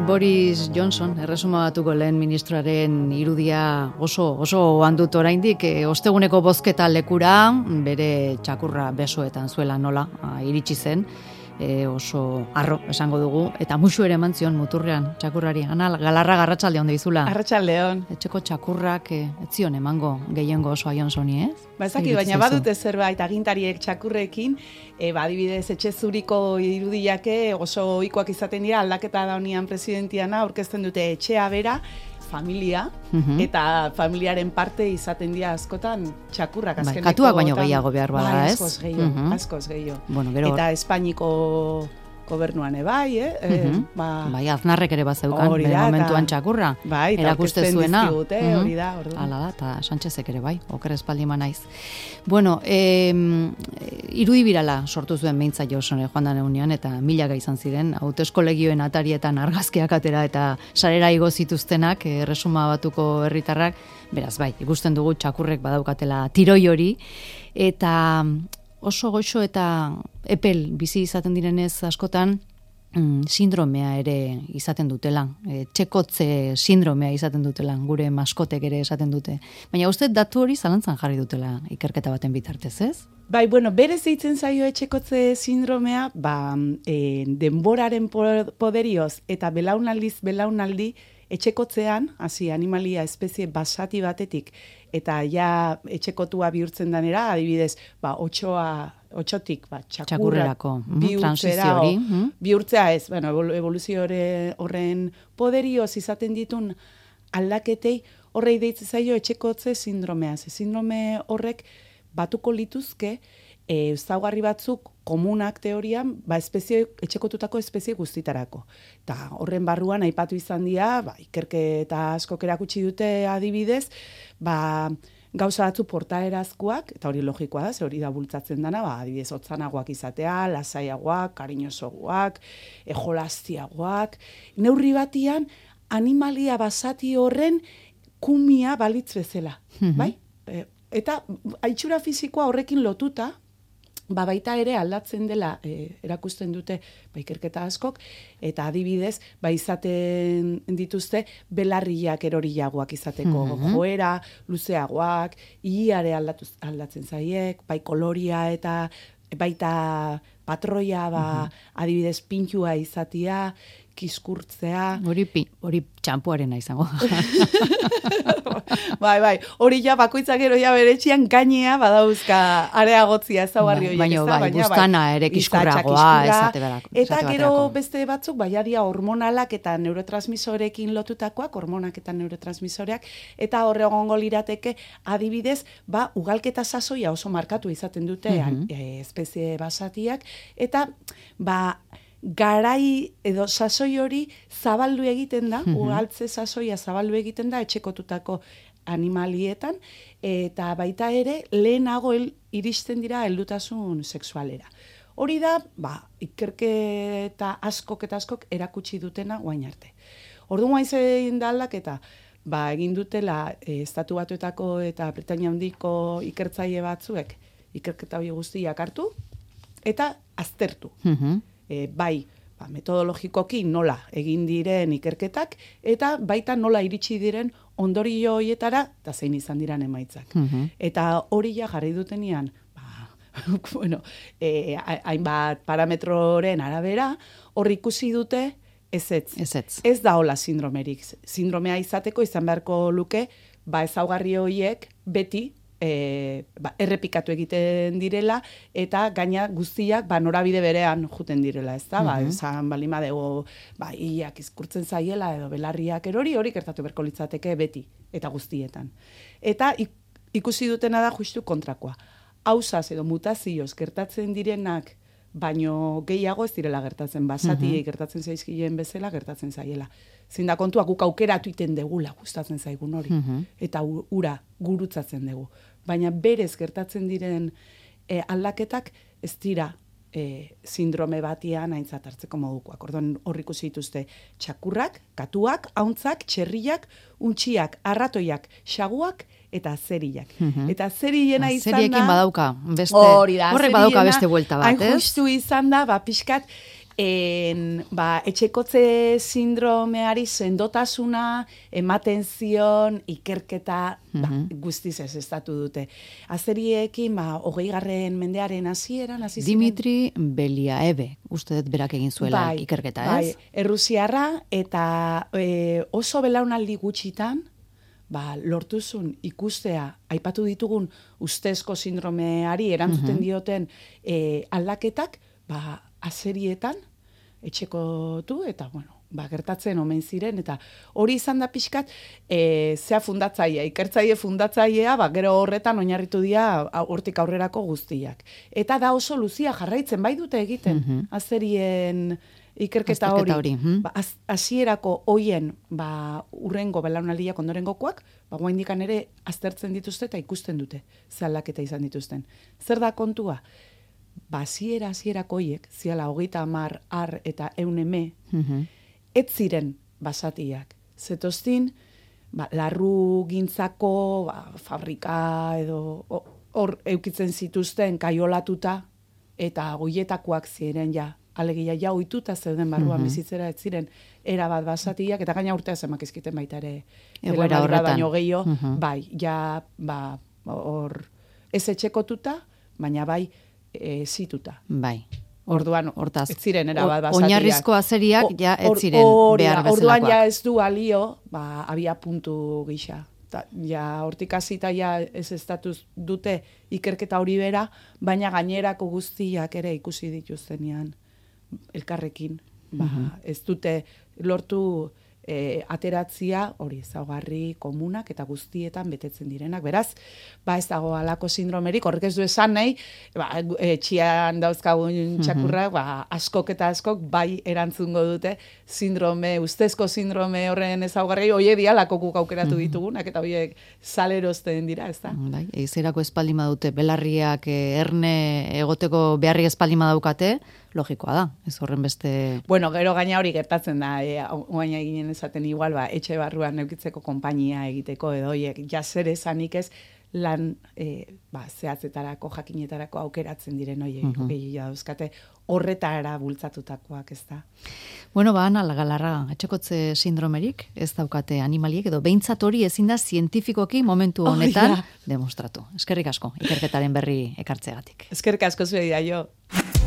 Boris Johnson, Erresuma Batuko lehen ministroaren irudia oso handut oraindik, osteguneko bozketa lekura, bere txakurra besoetan zuela nola iritsi zen, oso harro esango dugu, eta musu ere eman zion muturrean txakurrari. Ana, Galarra arratsalde on deizula. Arratsaldeon. Etxeko txakurrak ez zion emango gehiengo osoa Johnsoni, ez? Ezaki, baina badute zerbait agintariek txakurrekin, adibidez etxe zuriko irudiake oso ohikoak izaten dira, aldaketa daunian presidentiana aurkezten dute etxea bera, familia, eta familiaren parte izaten dira askotan txakurrak azkeneko. Katuak baino gehiago behar bada, ez? Askoz gehiago. Bueno, eta Espainiko gobernuan bai, bai, Aznarrek ere bazeukan, bere momentuan txakurra, erakuste zuena. Hori da, orduan. Hala da, eta Sánchezek ere bai, oker espaldima naiz. Bueno, irudibirala sortu zuen behintzat Johnson joan da neunean, eta milaka izan ziren, hauteskollegioen atarietan argazkiak atera eta sarera igo zituztenak, Erresuma Batuko herritarrak, beraz bai, ikusten dugu txakurrek badaukatela tiroi hori, eta oso goxo eta epel bizi izaten direnez askotan sindromea ere izaten dutela. Txekotze sindromea izaten dutela, gure maskotek ere esaten dute. Baina uste datu hori zalantzan jarri dutela ikerketa baten bitartez, ez? Bai, berez deitzen zaio etxekotze sindromea, denboraren poderioz eta belaunaldi etxekotzean, hasi animalia espezie basati batetik, eta ja etxekotua bihurtzen danera, adibidez, otxotik, txakurrerako bihurtzea ez, evoluzio horren poderioz izaten ditun aldaketei, horrei deitzen zaio etxekotze sindromea. Sindrome horrek batuko lituzke, ezaugarri batzuk komunak teorian, etxekotutako espezie guztitarako. Eta horren barruan aipatu izan dira, ikerketa askok erakutsi dute adibidez, gauza batzu portaerazkoak, eta hori logikoa da, hori da bultzatzen dana, adibidez otzanagoak izatea, lasaiagoak, kariñosoagoak, jolastiagoak, neurri batian animalia basati horren kumia balitz bezala, bai? Eta itxura fisikoa horrekin lotuta, baita ere aldatzen dela erakusten dute ikerketa askok, eta adibidez, izaten dituzte belarriak eroriagoak izateko, joera luzeagoak, iare aldatzen zaiek, koloria eta baita patroia, adibidez pintua izatia, kiskurtzea. Hori txampuarena izango. Bai, hori ja bakoitzak gero ja beretxian gainea badauzka areagotzia ezaugarri horiek. Baina buztana ere kiskurragoa esate berako. Eta gero beste batzuk, baiaria hormonalak eta neurotransmisorekin lotutakoak, hormonak eta neurotransmisoreak, eta horre egongo lirateke adibidez, ugalketa sasoia oso markatu izaten dute espezie basatiak, eta garai edo sasoi hori zabaldu egiten da, ugaltze sasoia zabaldu egiten da etxekotutako animalietan, eta baita ere lehenago iristen dira heldutasun sexualera. Hori da, ikerketa askok erakutsi dutena guain arte. Orduan guain zein da aldaketa, egin dutela Estatu Batuetako eta Britainia Handiko ikertzaile batzuek ikerketa hori guztiak hartu, eta aztertu. Metodologikoki nola egin diren ikerketak, eta baita nola iritsi diren ondorio horietara, eta zein izan diren emaitzak. Eta hori ja jarri dutenean, hainbat parametroren arabera, hor ikusi dute ez da hola sindromerik. Sindromea izateko izan beharko luke, ezaugarri horiek beti errepikatu egiten direla, eta gaina guztiak norabide berean juten direla, ez da? Esan balima dugu, iak izkurtzen zaiela edo belarriak hori gertatu berko litzateke beti, eta guztietan. Eta ikusi dutena da justu kontrakoa. Hausaz edo mutazioz gertatzen direnak, baino gehiago ez direla gertatzen, basatiei gertatzen zaizkien bezala gertatzen zaiela. Zein da kontua, guk aukeratu iten degula gustatzen zaigun hori, eta ura gurutzatzen dugu. Baina berez gertatzen diren aldaketak ez dira sindrome batian aintzat hartzeko modukoak. Orduan hor ikusi dituzte txakurrak, katuak, hauntzak, txerriak, untxiak, arratoiak, xaguak eta zeriak. Eta zeriena izan da... Zeriekin badauka, horrek badauka beste buelta bat, ez? Hain justu izan da, pixkat, etxekotze sindromeari sendotasuna ematen zion ikerketa guztiz ez estatu dute. Azeriekin, 20. mendearen hasieran hasi ziren. Dimitri Beliaev, uste dut berak egin zuela ikerketa, ez? Bai, errusiarra, eta oso belaunaldi gutxitan, lortuzun ikustea, aipatu ditugun ustezko sindromeari erantzuten dioten aldaketak, azerietan, etxekotu, eta, gertatzen omen ziren, eta hori izan da pixkat, ikertzaile fundatzailea, gero horretan oinarritu dira hortik aurrerako guztiak. Eta da oso luzia jarraitzen, bai dute egiten, azerien ikerketa hori. Hasierako hoien, urrengo belaunaldiak ondorengokoak, guaindikan ere aztertzen dituzte eta ikusten dute, ze aldaketa izan dituzten. Zer da kontua? Hasierako hoiek, ziala 30 ar eta 100 ez ziren basatiak. Zetoztin, larru gintzako, fabrika edo hor eukitzen zituzten kaiolatuta, eta goietakoak ziren alegia ohituta zeuden barruan bizitzera ez ziren erabat basatiak, eta gaina urtea zemakizkiten baita ere. Egoera horretan. Baino gehiago, hor ez etxekotuta, baina zituta. Bai. Orduan, hortaz, ez ziren erabat basatiak. Oinarrizko azeriak ez ziren behar bezalakoak. Orduan ez du balio, abia puntu gisa. Hortik hasita ez estatuz dute ikerketa hori bera, baina gainerako guztiak ere ikusi dituztenean elkarrekin. Ez dute lortu ateratzia hori ezaugarri komunak eta guztietan betetzen direnak. Beraz, ez dago halako sindromerik, horrek ez du esan nahi, etxean dauzkagun txakurrak, askok eta askok bai erantzungo dute ustezko sindrome horren ezaugarri, hoie dialako guk aukeratu ditugunak, eta hoiek salerosten dira, ez da? Bai, eizerako espaldima dute, belarriak erne egoteko beharri espaldima daukate, logikoa da, ez horren beste... Bueno, gero gaina hori gertatzen da, oaina eginen esaten igual, etxe barruan eukitzeko konpainia egiteko, edo hoiek jazer esanik ez, lan zehatzetarako, jakinetarako aukeratzen diren hoiek, dauzkate, horretara bultzatutakoak, ez da. Bueno, Ana Galarraga, etxekotze sindromerik ez daukate animaliek, edo behintzat hori ezin da zientifikoki momentu honetan demostratu. Eskerrik asko, ikerketaren berri ekartzegatik. Eskerrik asko zuei da jo.